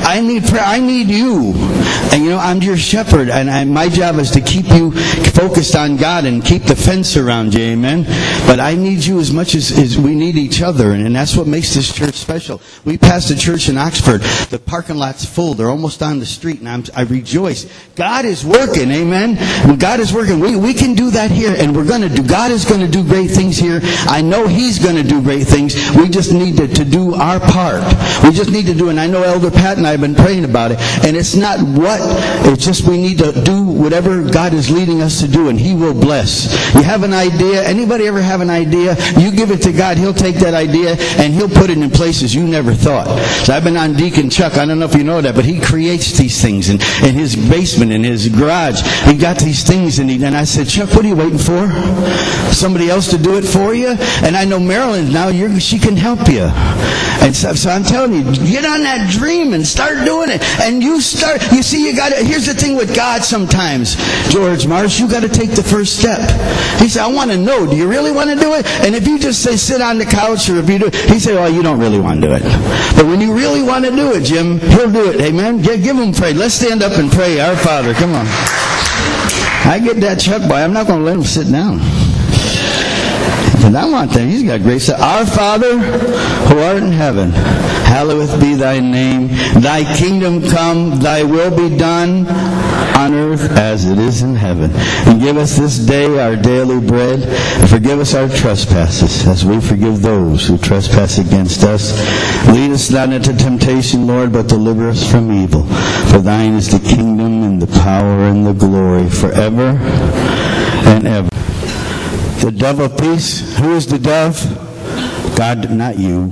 I need prayer. I need you. And I'm your shepherd, and my job is to keep you focused on God and keep the fence around you, amen? But I need you as much as we need each other, and that's what makes this church special. We passed a church in Oxford. The parking lot's full. They're almost on the street, and I rejoice. God is working, amen? When God is working, we can do that here, and God is going to do great things here. I know He's going to do great things. We just need to do our part. We just need to do it. And I know Elder Pat and I have been praying about it, and it's not it's just we need to do whatever God is leading us to do, and He will bless. You have an idea? Anybody ever have an idea? You give it to God, He'll take that idea, and He'll put it in places you never thought. So I've been on Deacon Chuck. I don't know if you know that, but he creates these things in his basement, in his garage. He got these things, and I said, Chuck, what are you waiting for? Somebody else to do it for you? And I know Marilyn now, she can help you. And so I'm telling you, get on that dream and start doing it. And you see, here's the thing with God sometimes, George Marsh, you got to take the first step. He said, I want to know, do you really want to do it? And if you just say sit on the couch, or if you do, he said, well, you don't really want to do it. But when you really want to do it, Jim, He'll do it. Amen? Give Him praise. Let's stand up and pray. Our Father, come on. I get that Chuck boy. I'm not going to let him sit down. And I want that. He's got great stuff. Our Father, who art in heaven, hallowed be thy name. Thy kingdom come, thy will be done on earth as it is in heaven. And give us this day our daily bread. And forgive us our trespasses, as we forgive those who trespass against us. Lead us not into temptation, Lord, but deliver us from evil. For thine is the kingdom and the power and the glory forever and ever. The dove of peace. Who is the dove? God, not you.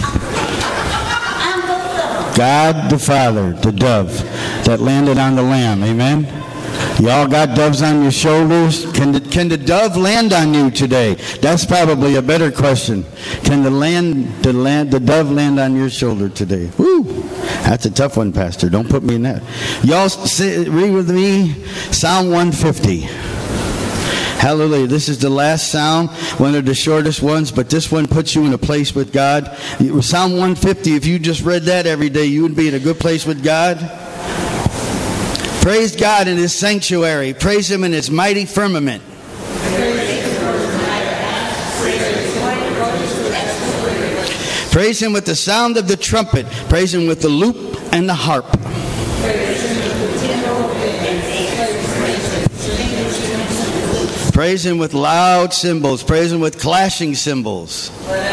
God the Father, the dove that landed on the lamb. Amen? Y'all got doves on your shoulders? Can the dove land on you today? That's probably a better question. Can the dove land on your shoulder today? Woo! That's a tough one, Pastor. Don't put me in that. Y'all read with me Psalm 150. Hallelujah. This is the last psalm, one of the shortest ones, but this one puts you in a place with God. Psalm 150, if you just read that every day, you would be in a good place with God. Praise God in His sanctuary. Praise Him in His mighty firmament. Praise Him with the sound of the trumpet. Praise Him with the lute and the harp. Praise Him with loud cymbals. Praise Him with clashing cymbals.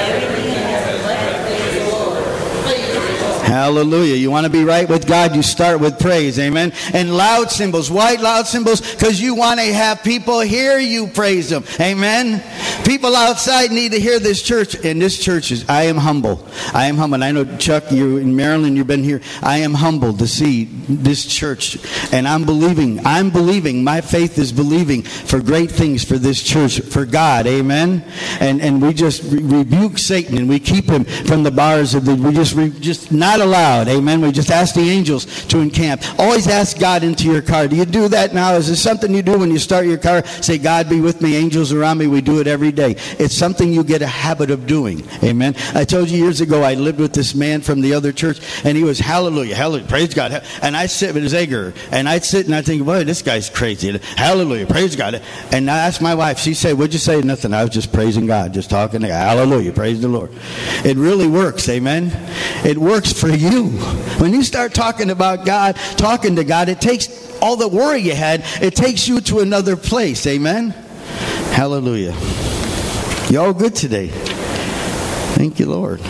Hallelujah. You want to be right with God, you start with praise. Amen. And loud cymbals. Why loud cymbals? Because you want to have people hear you praise Him. Amen. People outside need to hear this church. And this church is, I am humble. I am humble. I know, Chuck, you're in Maryland, you've been here. I am humbled to see this church. And I'm believing. My faith is believing for great things for this church, for God. Amen. And we just rebuke Satan and we keep him from the bars of we just not allowed. Amen. We just ask the angels to encamp. Always ask God into your car. Do you do that now? Is this something you do when you start your car? Say, God be with me, angels around me. We do it every day. It's something you get a habit of doing. Amen. I told you years ago I lived with this man from the other church, and he was hallelujah, hallelujah, praise God. And I sit with Zager, and I'd sit and I think, boy, this guy's crazy. Hallelujah, praise God. And I asked my wife, she said, what'd you say? Nothing. I was just praising God, just talking to God. Hallelujah, praise the Lord. It really works. Amen. It works for you. When you start talking about God, talking to God, it takes all the worry you had, it takes you to another place. Amen. Hallelujah. You all good today? Thank you, Lord.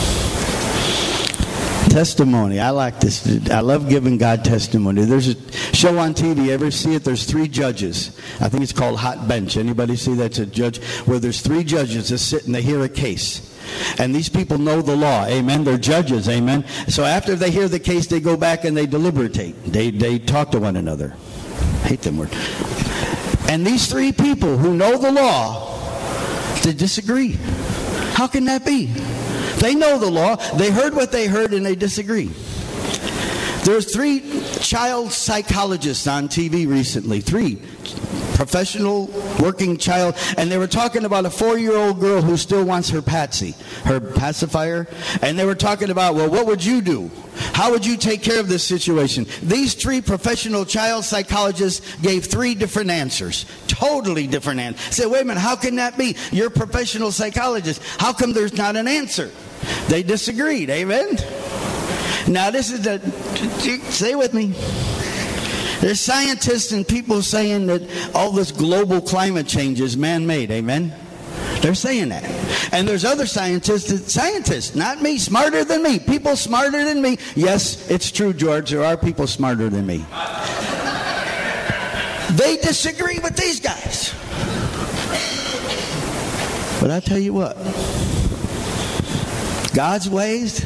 Testimony. I like this. I love giving God testimony. There's a show on TV. You ever see it? There's 3 judges. I think it's called Hot Bench. Anybody see that's a judge? Where there's 3 judges that sit and they hear a case. And these people know the law. Amen. They're judges. Amen. So after they hear the case, they go back and they deliberate. They talk to one another. I hate them words. And these 3 people who know the law, they disagree. How can that be? They know the law. They heard what they heard and they disagree. There's 3 child psychologists on TV recently. 3 professional working child, and they were talking about a 4-year-old girl who still wants her Patsy, her pacifier, and they were talking about, well, what would you do? How would you take care of this situation? These 3 professional child psychologists gave 3 different answers, totally different answers. Say, wait a minute, how can that be? You're a professional psychologist. How come there's not an answer? They disagreed, amen? Now this is stay with me. There's scientists and people saying that all this global climate change is man-made, amen? They're saying that. And there's other scientists, not me, smarter than me, people smarter than me. Yes, it's true, George, there are people smarter than me. They disagree with these guys. But I'll tell you what, God's ways,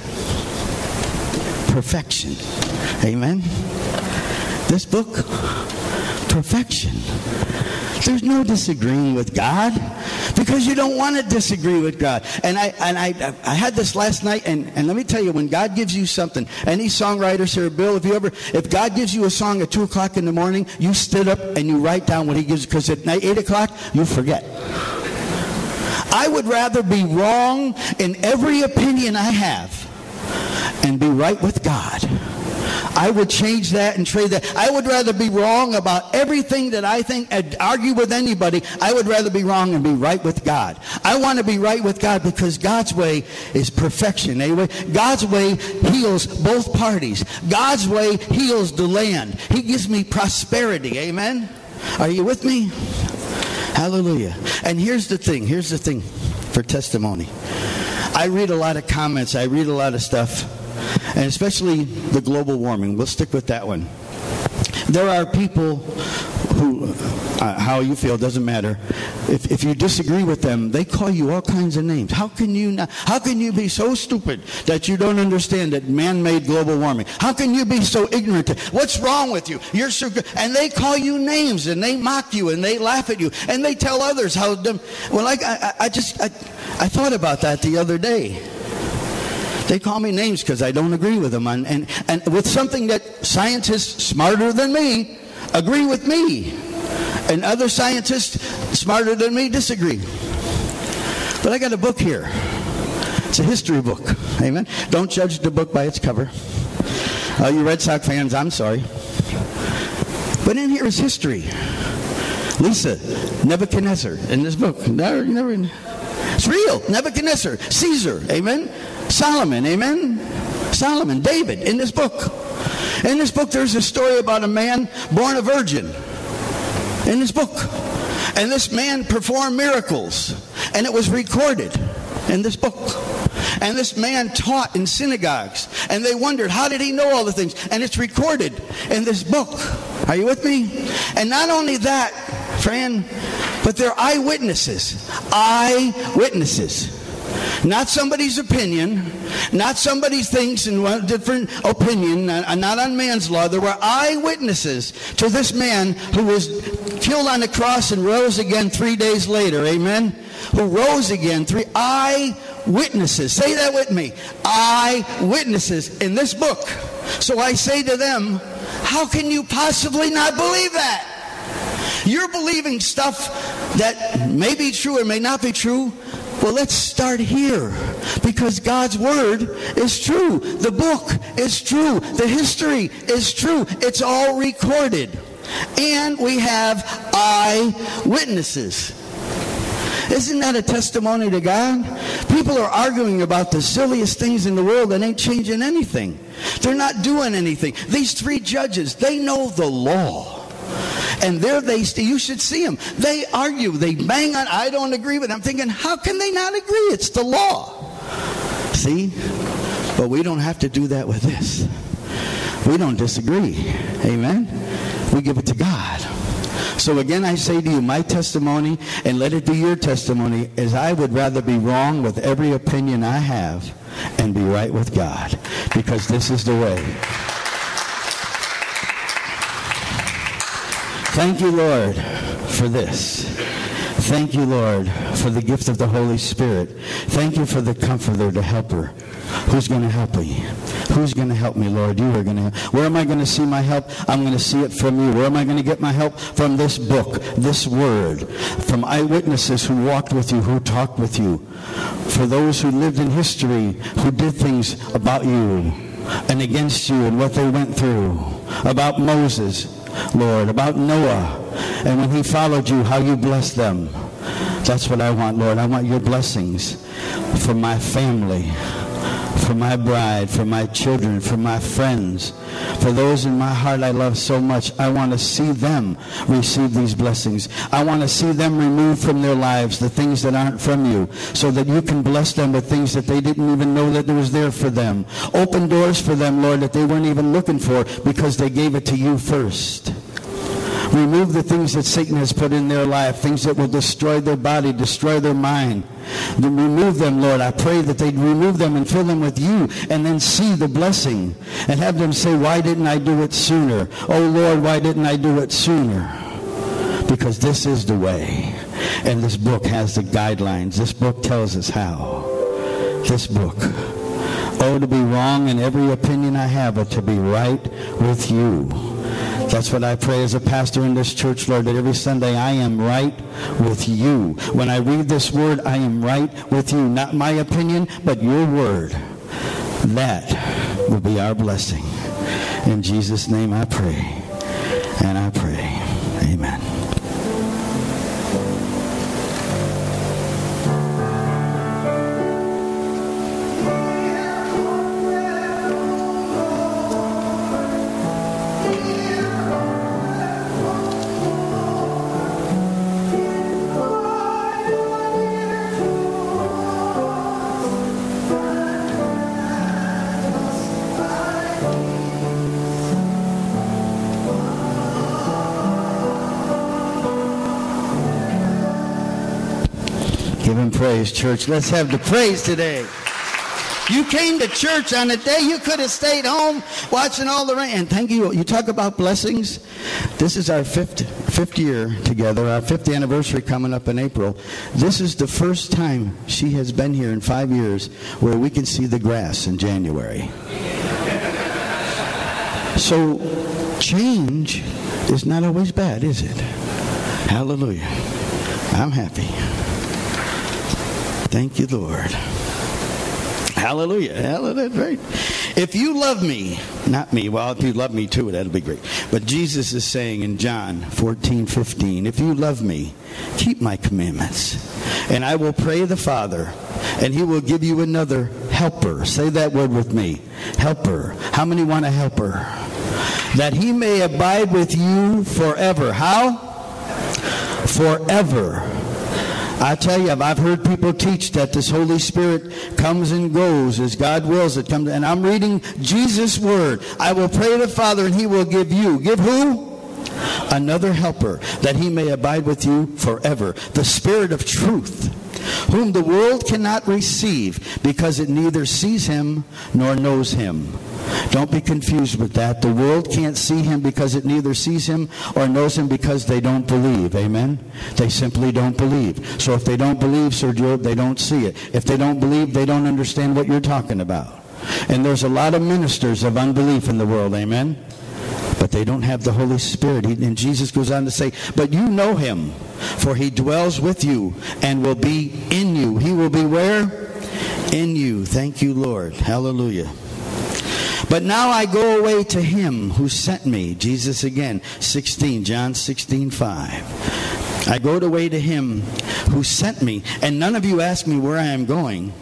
perfection. Amen? This book, perfection. There's no disagreeing with God because you don't want to disagree with God. And I had this last night, and let me tell you, when God gives you something, any songwriters here, Bill, if God gives you a song at 2 o'clock in the morning, you stood up and you write down what he gives you, because at night, 8 o'clock, you forget. I would rather be wrong in every opinion I have and be right with God. I would change that and trade that. I would rather be wrong about everything that I think and argue with anybody. I would rather be wrong and be right with God. I want to be right with God because God's way is perfection. Anyway, God's way heals both parties. God's way heals the land. He gives me prosperity. Amen? Are you with me? Hallelujah. And here's the thing for testimony. I read a lot of comments. I read a lot of stuff. And especially the global warming. We'll stick with that one. There are people who, how you feel doesn't matter. If you disagree with them, they call you all kinds of names. How can you be so stupid that you don't understand that man-made global warming? How can you be so ignorant? What's wrong with you? You're so good. And they call you names, and they mock you, and they laugh at you, and they tell others how dumb. Well, I thought about that the other day. They call me names because I don't agree with them. And with something that scientists smarter than me agree with me. And other scientists smarter than me disagree. But I got a book here. It's a history book. Amen. Don't judge the book by its cover. You Red Sox fans, I'm sorry. But in here is history. Lisa, Nebuchadnezzar in this book. It's real. Nebuchadnezzar, Caesar. Amen. Solomon, amen? Solomon, David, in this book. In this book, there's a story about a man born a virgin. In this book. And this man performed miracles. And it was recorded in this book. And this man taught in synagogues. And they wondered, how did he know all the things? And it's recorded in this book. Are you with me? And not only that, friend, but they're eyewitnesses. Eyewitnesses. Not somebody's opinion, not somebody thinks in one different opinion, not on man's law. There were eyewitnesses to this man who was killed on the cross and rose again 3 days later. Amen? Who rose again. 3 eyewitnesses. Say that with me. Eyewitnesses in this book. So I say to them, how can you possibly not believe that? You're believing stuff that may be true or may not be true. Well, let's start here, because God's Word is true. The book is true. The history is true. It's all recorded. And we have eyewitnesses. Isn't that a testimony to God? People are arguing about the silliest things in the world that ain't changing anything. They're not doing anything. These 3 judges, they know the law. And you should see them. They argue. They bang on. I don't agree with them. I'm thinking, how can they not agree? It's the law. See? But we don't have to do that with this. We don't disagree. Amen? We give it to God. So again, I say to you, my testimony, and let it be your testimony, is I would rather be wrong with every opinion I have and be right with God. Because this is the way. Thank you, Lord, for this. Thank you, Lord, for the gift of the Holy Spirit. Thank you for the Comforter, the Helper, who's going to help me, Who's going to help me, Lord? You are going to help. Where am I going to see my help? I'm going to see it from you. Where am I going to get my help? From this book, this word, from eyewitnesses who walked with you, who talked with you, for those who lived in history, who did things about you and against you and what they went through, about Moses, Lord, about Noah, and when he followed you, how you blessed them. That's what I want, Lord. I want your blessings for my family, for my bride, for my children, for my friends, for those in my heart I love so much. I want to see them receive these blessings. I want to see them remove from their lives the things that aren't from you, so that you can bless them with things that they didn't even know that was there for them. Open doors for them, Lord, that they weren't even looking for because they gave it to you first. Remove the things that Satan has put in their life, things that will destroy their body, destroy their mind. Then remove them, Lord. I pray that they'd remove them and fill them with you, and then see the blessing and have them say, why didn't I do it sooner? Oh, Lord, why didn't I do it sooner? Because this is the way. And this book has the guidelines. This book tells us how. This book. Oh, to be wrong in every opinion I have, but to be right with you. That's what I pray as a pastor in this church, Lord, that every Sunday I am right with you. When I read this word, I am right with you. Not my opinion, but your word. That will be our blessing. In Jesus' name I pray. And I pray. Amen. Give him praise, church. Let's have the praise today. You came to church on a day you could have stayed home watching all the rain. And thank you. You talk about blessings. This is our fifth year together, our 5th anniversary coming up in April. This is the first time she has been here in 5 years where we can see the grass in January. So change is not always bad, is it? Hallelujah. I'm happy. Thank you, Lord. Hallelujah. Hallelujah. Right. If you love me, not me, well, if you love me too, that'll be great. But Jesus is saying in John 14:15, if you love me, keep my commandments. And I will pray the Father, and he will give you another helper. Say that word with me. Helper. How many want a helper? That he may abide with you forever. How? Forever. I tell you, I've heard people teach that this Holy Spirit comes and goes as God wills it comes. And I'm reading Jesus' word. I will pray to the Father, and he will give you. Give who? Another helper, that he may abide with you forever. The Spirit of truth, whom the world cannot receive, because it neither sees him nor knows him. Don't be confused with that. The world can't see him because it neither sees him or knows him, because they don't believe. Amen? They simply don't believe. So if they don't believe, Sir Job, they don't see it. If they don't believe, they don't understand what you're talking about. And there's a lot of ministers of unbelief in the world. Amen? But they don't have the Holy Spirit. And Jesus goes on to say, but you know him, for he dwells with you and will be in you. He will be where? In you. Thank you, Lord. Hallelujah. But now I go away to him who sent me. Jesus again, John 16:5. I go away to him who sent me. And none of you ask me where I am going.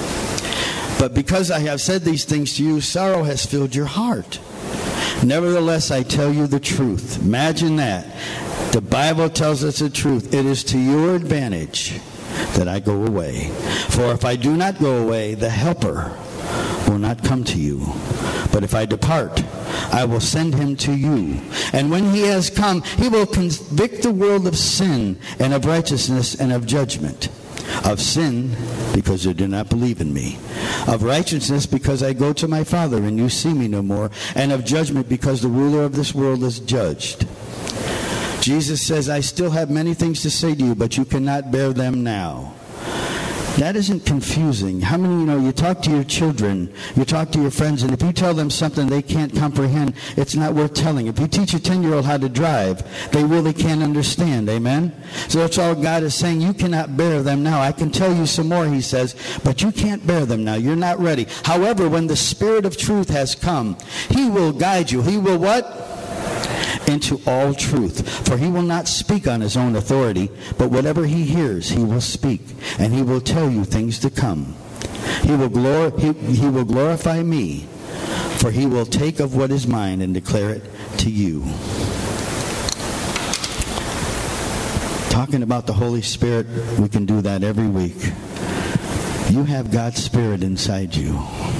But because I have said these things to you, sorrow has filled your heart. Nevertheless, I tell you the truth. Imagine that. The Bible tells us the truth. It is to your advantage that I go away. For if I do not go away, the Helper will not come to you. But if I depart, I will send him to you. And when he has come, he will convict the world of sin and of righteousness and of judgment. Of sin, because you do not believe in me. Of righteousness, because I go to my Father and you see me no more. And of judgment, because the ruler of this world is judged. Jesus says, I still have many things to say to you, but you cannot bear them now. That isn't confusing. How many, you talk to your children, you talk to your friends, and if you tell them something they can't comprehend, it's not worth telling. If you teach a 10-year-old how to drive, they really can't understand. Amen? So that's all God is saying. You cannot bear them now. I can tell you some more, he says, but you can't bear them now. You're not ready. However, when the Spirit of truth has come, he will guide you. He will what? Into all truth. For he will not speak on his own authority, but whatever he hears, he will speak, and he will tell you things to come. He will glorify me, for he will take of what is mine and declare it to you. Talking about the Holy Spirit, we can do that every week. You have God's Spirit inside you.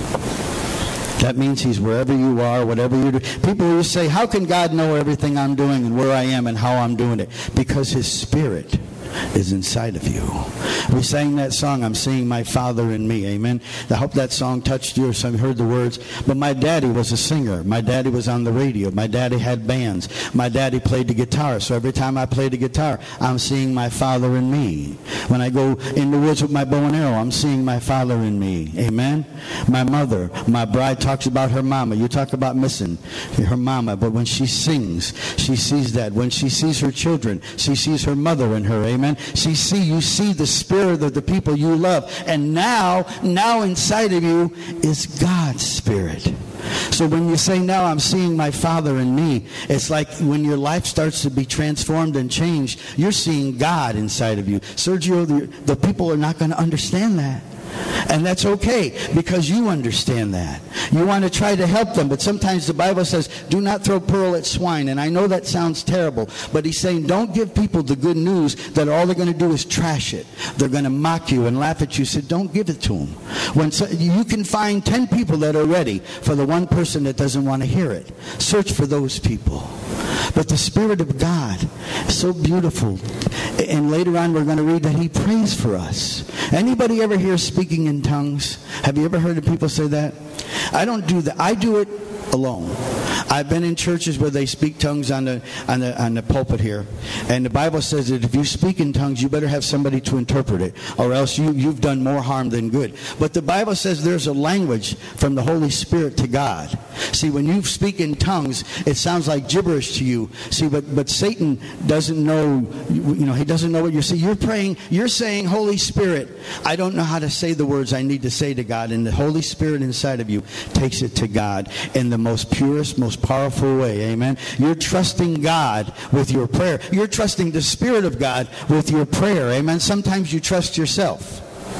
That means he's wherever you are, whatever you do. People will say, how can God know everything I'm doing and where I am and how I'm doing it? Because his Spirit is inside of you. We sang that song, I'm seeing my Father in me. Amen. I hope that song touched you or some heard the words. But my daddy was a singer. My daddy was on the radio. My daddy had bands. My daddy played the guitar. So every time I play the guitar, I'm seeing my Father in me. When I go in the woods with my bow and arrow, I'm seeing my Father in me. Amen. My mother, my bride talks about her mama. You talk about missing her mama. But when she sings, she sees that. When she sees her children, she sees her mother in her. Amen. You see the Spirit of the people you love. And now inside of you is God's Spirit. So when you say, now I'm seeing my Father in me, it's like when your life starts to be transformed and changed, you're seeing God inside of you. Sergio, the people are not going to understand that. And that's okay, because you understand that. You want to try to help them, but sometimes the Bible says, do not throw pearl at swine. And I know that sounds terrible, but he's saying, don't give people the good news that all they're going to do is trash it. They're going to mock you and laugh at you. So don't give it to them. You can find 10 people that are ready for the one person that doesn't want to hear it. Search for those people. But the Spirit of God is so beautiful. And later on we're going to read that he prays for us. Anybody ever hear speaking in tongues? Have you ever heard of people say that? I don't do that. I do it alone. I've been in churches where they speak tongues on the pulpit here, and the Bible says that if you speak in tongues, you better have somebody to interpret it, or else you've done more harm than good. But the Bible says there's a language from the Holy Spirit to God. See, when you speak in tongues, it sounds like gibberish to you. See, but Satan doesn't know. He doesn't know what you're saying. You're praying. You're saying, Holy Spirit, I don't know how to say the words I need to say to God, and the Holy Spirit inside of you takes it to God in the most purest, most powerful way. Amen. You're trusting God with your prayer. You're trusting the Spirit of God with your prayer. Amen. Sometimes you trust yourself.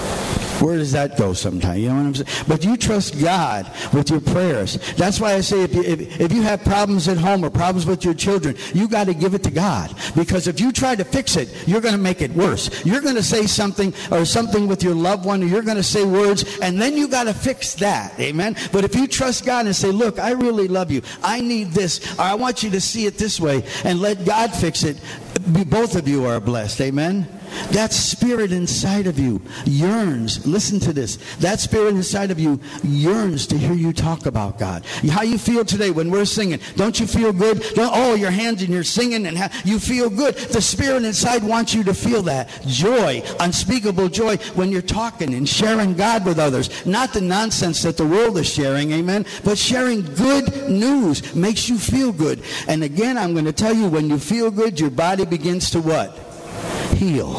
Where does that go sometimes? You know what I'm saying? But you trust God with your prayers. That's why I say if you have problems at home or problems with your children, you got to give it to God. Because if you try to fix it, you're going to make it worse. You're going to say something with your loved one, or you're going to say words, and then you got to fix that. Amen? But if you trust God and say, look, I really love you. I need this. Or I want you to see it this way, and let God fix it. Both of you are blessed. Amen? That Spirit inside of you yearns. Listen to this. That Spirit inside of you yearns to hear you talk about God. How you feel today when we're singing? Don't you feel good? Your hands and you're singing and you feel good. The Spirit inside wants you to feel that joy, unspeakable joy, when you're talking and sharing God with others. Not the nonsense that the world is sharing, amen, but sharing good news makes you feel good. And again, I'm going to tell you, when you feel good, your body begins to what? Heal.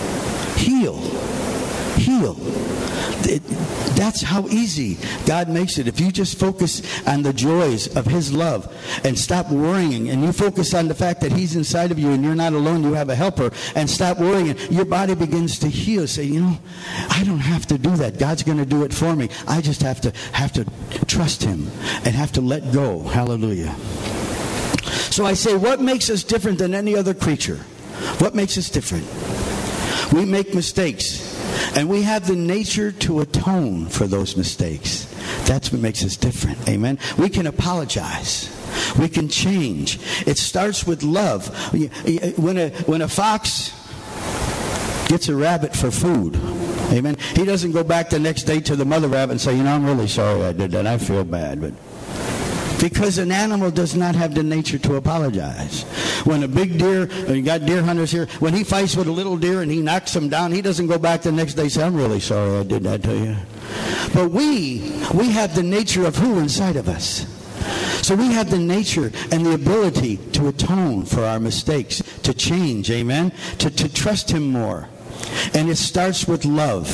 That's how easy God makes it. If you just focus on the joys of his love and stop worrying, and you focus on the fact that he's inside of you and you're not alone, you have a helper, and stop worrying, your body begins to heal. Say, I don't have to do that. God's going to do it for me. I just have to trust him and have to let go. Hallelujah. So I say, what makes us different than any other creature? What makes us different? We make mistakes, and we have the nature to atone for those mistakes. That's what makes us different. Amen. We can apologize. We can change. It starts with love. When a fox gets a rabbit for food, amen, he doesn't go back the next day to the mother rabbit and say, I'm really sorry I did that. I feel bad. But Because an animal does not have the nature to apologize. When a big deer, you got deer hunters here, when he fights with a little deer and he knocks him down, he doesn't go back the next day and say, I'm really sorry I did that to you. But we have the nature of who inside of us? So we have the nature and the ability to atone for our mistakes, to change, amen? To trust Him more. And it starts with love.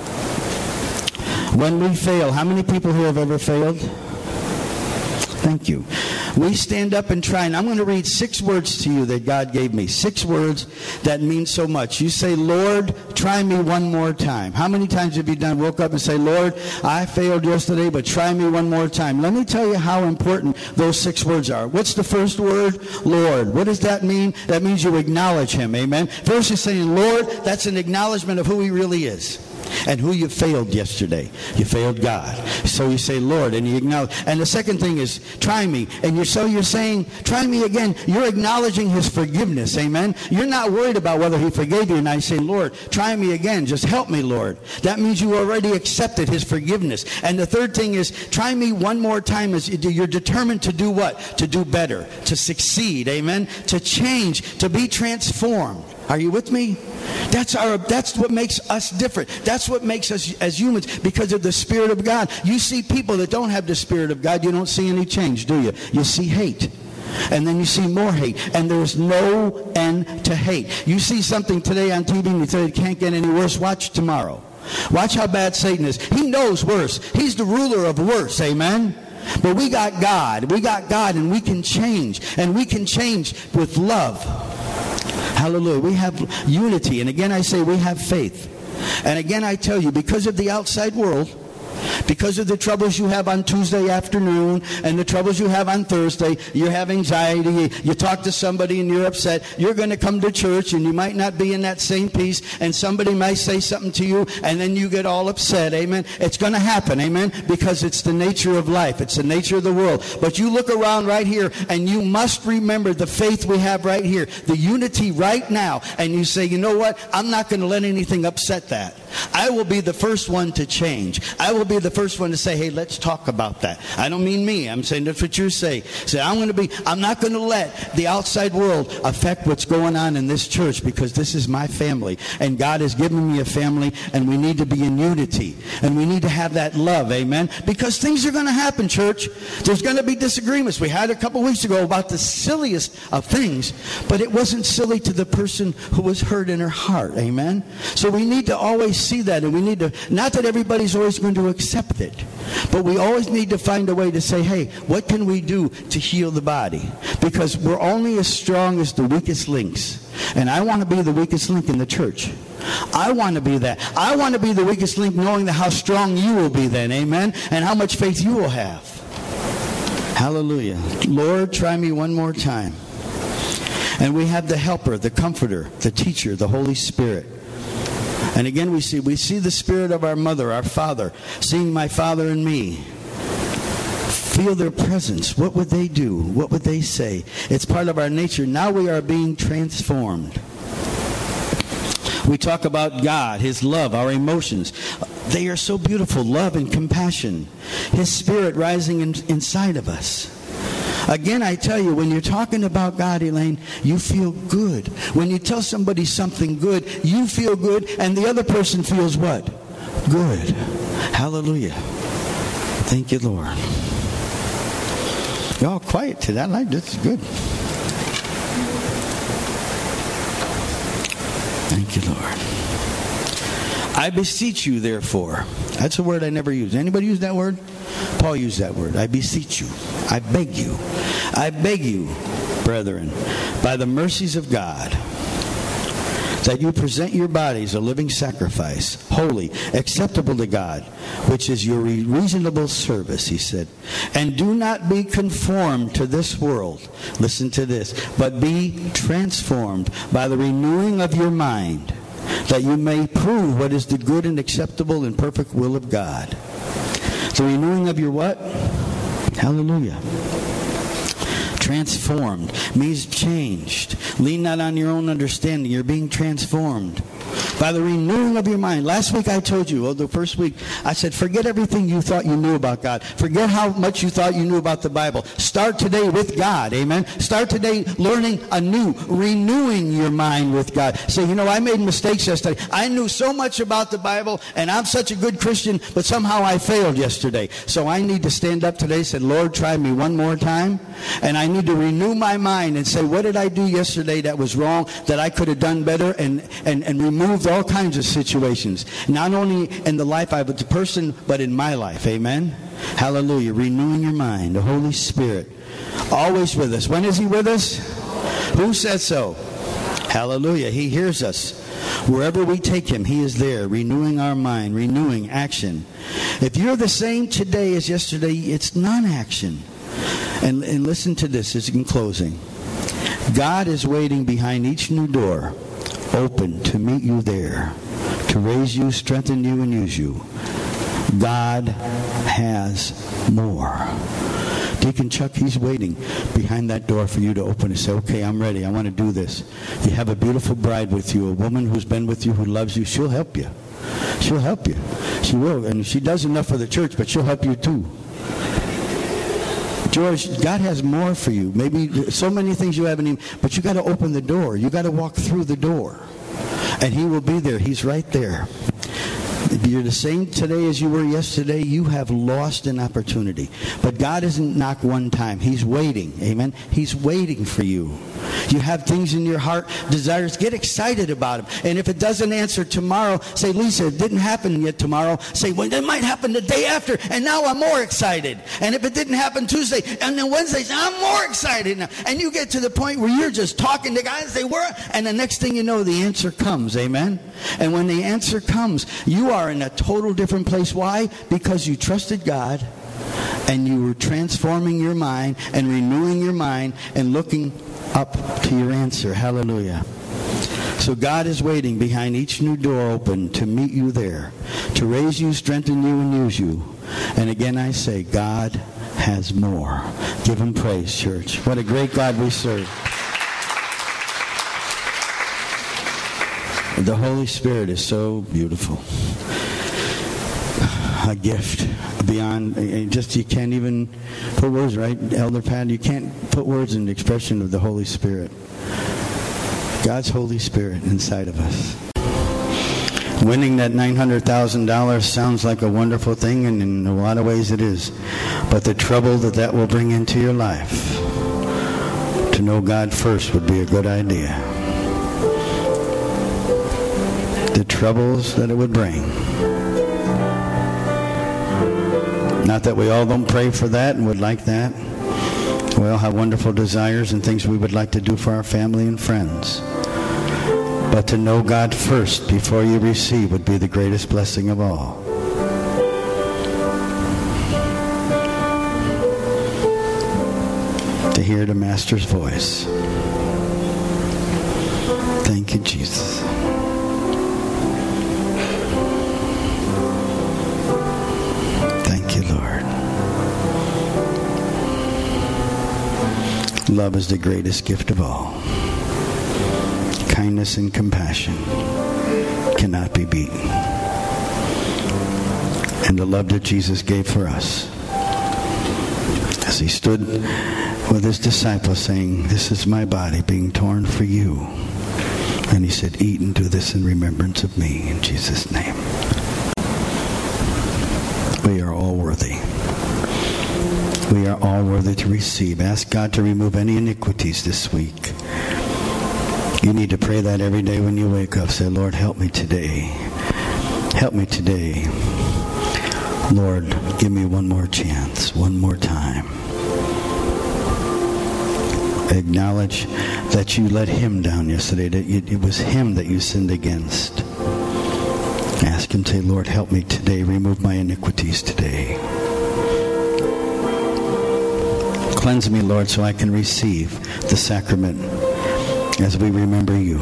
When we fail, how many people here have ever failed? Thank you. We stand up and try, and I'm going to read 6 words to you that God gave me. 6 words that mean so much. You say, Lord, try me one more time. How many times have you woke up and say, Lord, I failed yesterday, but try me one more time? Let me tell you how important those 6 words are. What's the first word? Lord. What does that mean? That means you acknowledge Him, amen? First you're saying, Lord, that's an acknowledgement of who He really is. And who you failed yesterday. You failed God. So you say, Lord, and you acknowledge. And the second thing is, try me. And you're saying, try me again. You're acknowledging His forgiveness. Amen? You're not worried about whether He forgave you. Now you say, Lord, try me again. Just help me, Lord. That means you already accepted His forgiveness. And the third thing is, try me one more time. You're determined to do what? To do better. To succeed. Amen? To change. To be transformed. Are you with me? That's what makes us different. That's what makes us as humans, because of the Spirit of God. You see people that don't have the Spirit of God, you don't see any change, do you? You see hate. And then you see more hate. And there's no end to hate. You see something today on TV and you say it can't get any worse. Watch tomorrow. Watch how bad Satan is. He knows worse. He's the ruler of worse. Amen? But we got God. We got God, and we can change. And we can change with love. Hallelujah. We have unity. And again, I say we have faith. And again, I tell you, because of the outside world, because of the troubles you have on Tuesday afternoon and the troubles you have on Thursday, you have anxiety, you talk to somebody and you're upset, you're going to come to church and you might not be in that same peace, and somebody might say something to you and then you get all upset, amen? It's going to happen, amen? Because it's the nature of life. It's the nature of the world. But you look around right here and you must remember the faith we have right here, the unity right now, and you say, you know what? I'm not going to let anything upset that. I will be the first one to change. I will be the first one to say, hey, let's talk about that. I don't mean me. I'm saying that's what you say. Say, I'm not going to let the outside world affect what's going on in this church, because this is my family. And God has given me a family, and we need to be in unity. And we need to have that love, amen? Because things are going to happen, church. There's going to be disagreements. We had a couple weeks ago about the silliest of things, but it wasn't silly to the person who was hurt in her heart, amen? So we need to always see that, and we need to, not that everybody's always going to accept it, but we always need to find a way to say, hey, what can we do to heal the body? Because we're only as strong as the weakest links. And I want to be the weakest link in the church. I want to be that. I want to be the weakest link, knowing that how strong you will be then, amen, and how much faith you will have. Hallelujah. Lord, try me one more time. And we have the helper, the comforter, the teacher, the Holy Spirit. And again, we see the spirit of our mother, our father, seeing my father and me. Feel their presence. What would they do? What would they say? It's part of our nature. Now we are being transformed. We talk about God, His love, our emotions. They are so beautiful. Love and compassion. His Spirit rising inside of us. Again, I tell you, when you're talking about God, Elaine, you feel good. When you tell somebody something good, you feel good, and the other person feels what? Good. Hallelujah. Thank you, Lord. You're all quiet today. I like this. It's good. Thank you, Lord. I beseech you, therefore. That's a word I never use. Anybody use that word? Paul used that word. I beseech you. I beg you. I beg you, brethren, by the mercies of God, that you present your bodies a living sacrifice, holy, acceptable to God, which is your reasonable service, he said. And do not be conformed to this world. Listen to this. But be transformed by the renewing of your mind, that you may prove what is the good and acceptable and perfect will of God. The renewing of your what? Hallelujah. Transformed means changed. Lean not on your own understanding. You're being transformed By the renewing of your mind. Last week I told you, the first week, I said, forget everything you thought you knew about God. Forget how much you thought you knew about the Bible. Start today with God. Amen. Start today learning anew, renewing your mind with God. Say, I made mistakes yesterday. I knew so much about the Bible, and I'm such a good Christian, but somehow I failed yesterday. So I need to stand up today and say, Lord, try me one more time. And I need to renew my mind and say, what did I do yesterday that was wrong, that I could have done better, and removed all kinds of situations. Not only in the life of the person, but in my life. Amen? Hallelujah. Renewing your mind. The Holy Spirit. Always with us. When is He with us? Who says so? Hallelujah. He hears us. Wherever we take Him, He is there, renewing our mind, renewing action. If you're the same today as yesterday, it's non-action. And listen to this as in closing. God is waiting behind each new door, open to meet you there, to raise you, strengthen you, and use you. God has more. Deacon Chuck, he's waiting behind that door for you to open and say, okay, I'm ready. I want to do this. You have a beautiful bride with you, a woman who's been with you, who loves you. She'll help you. She'll help you. She will. And she does enough for the church, but she'll help you too. George, God has more for you. Maybe so many things you haven't even, but you got to open the door. You got to walk through the door. And He will be there. He's right there. If you're the same today as you were yesterday, you have lost an opportunity. But God isn't knocked one time. He's waiting. Amen? He's waiting for you. You have things in your heart, desires. Get excited about them. And if it doesn't answer tomorrow, say, Lisa, it didn't happen yet tomorrow. Say, well, it might happen the day after, and now I'm more excited. And if it didn't happen Tuesday, and then Wednesday, I'm more excited now. And you get to the point where you're just talking to God and say, where? And the next thing you know, the answer comes. Amen? And when the answer comes, you are in a total different place. Why? Because you trusted God, and you were transforming your mind and renewing your mind and looking up to your answer. Hallelujah. So God is waiting behind each new door open to meet you there, to raise you, strengthen you, and use you. And again I say, God has more. Give Him praise, church. What a great God we serve. The Holy Spirit is so beautiful. A gift beyond, just you can't even put words, right, Elder Pat? You can't put words in the expression of the Holy Spirit. God's Holy Spirit inside of us. Winning that $900,000 sounds like a wonderful thing, and in a lot of ways it is. But the trouble that will bring into your life, to know God first would be a good idea. The troubles that it would bring. Not that we all don't pray for that and would like that. We all have wonderful desires and things we would like to do for our family and friends. But to know God first before you receive would be the greatest blessing of all. To hear the Master's voice. Thank you, Jesus. Love is the greatest gift of all. Kindness and compassion cannot be beaten. And the love that Jesus gave for us, as He stood with His disciples saying, this is my body being torn for you. And He said, eat and do this in remembrance of me, in Jesus' name. We are all worthy. We are all worthy to receive. Ask God to remove any iniquities this week. You need to pray that every day when you wake up. Say, Lord, help me today. Help me today. Lord, give me one more chance, one more time. Acknowledge that you let Him down yesterday, that it was Him that you sinned against. Ask Him, say, Lord, help me today. Remove my iniquities today. Cleanse me, Lord, so I can receive the sacrament as we remember you.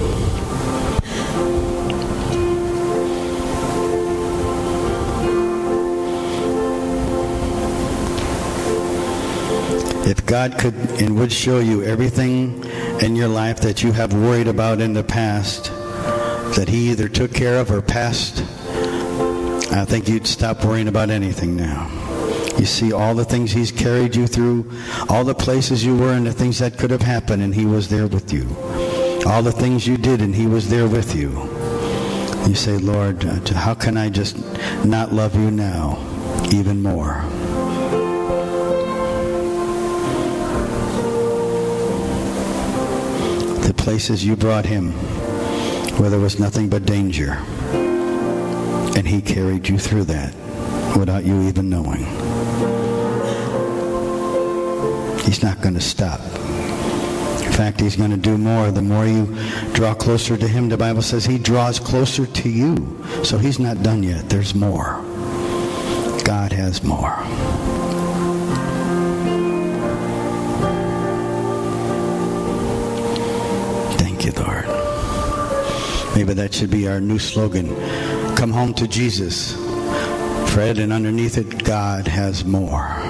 If God could and would show you everything in your life that you have worried about in the past, that He either took care of or passed, I think you'd stop worrying about anything now. You see all the things He's carried you through, all the places you were and the things that could have happened, and He was there with you. All the things you did, and He was there with you. You say, Lord, how can I just not love you now even more? The places you brought Him, where there was nothing but danger, and He carried you through that without you even knowing. He's not going to stop. In fact, He's going to do more. The more you draw closer to Him, the Bible says He draws closer to you. So He's not done yet. There's more. God has more. Thank you, Lord. Maybe that should be our new slogan. Come home to Jesus, Fred, and underneath it, God has more.